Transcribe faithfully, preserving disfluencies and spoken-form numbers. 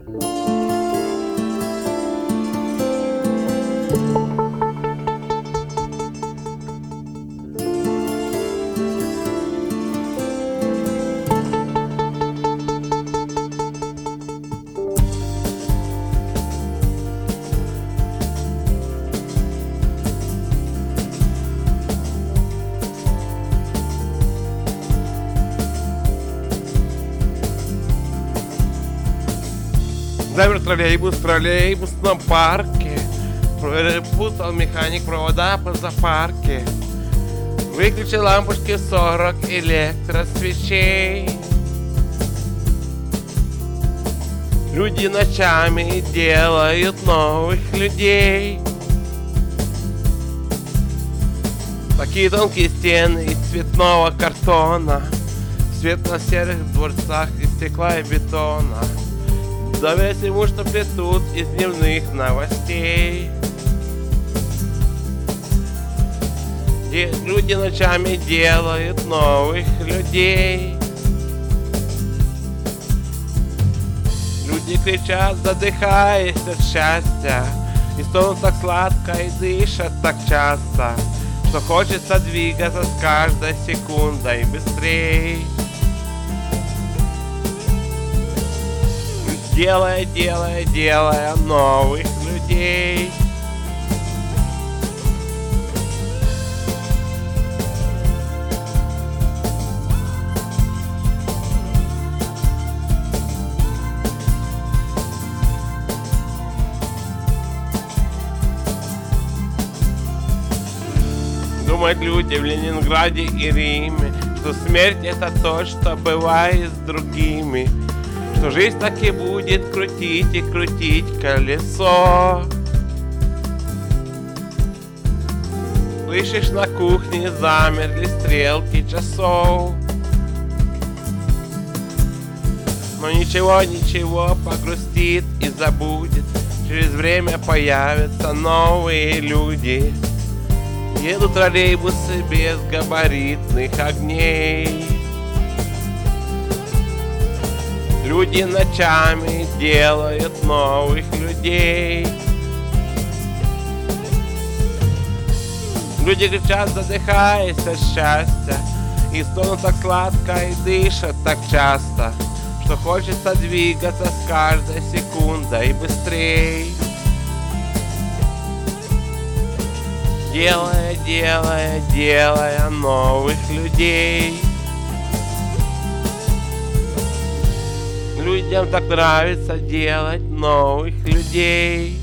Замер троллейбус в троллейбусном парке. Перепутал механик провода по запарке. Выключил лампочки сорок электросвечей. Люди ночами делают новых людей. Такие тонкие стены из цветного картона, в светло-серых дворцах из стекла и бетона. Доверь всему, что плетут из дневных новостей. Где люди ночами делают новых людей. Люди кричат, задыхаясь от счастья, и стонут так сладко, и дышат так часто, что хочется двигаться с каждой секундой быстрей. Делая, делая, делая новых людей. Думают люди в Ленинграде и Риме, что смерть — это то, что бывает с другими, что жизнь так и будет крутить и крутить колесо. Слышишь, на кухне замерли стрелки часов. Но ничего, ничего, погрустит и забудет. Через время появятся новые люди. Едут троллейбусы без габаритных огней. Люди ночами делают новых людей. Люди кричат, задыхаясь от счастья, и стонут так сладко, и дышат так часто, что хочется двигаться с каждой секундой быстрей. Делая, делая, делая новых людей. Людям так нравится делать новых людей.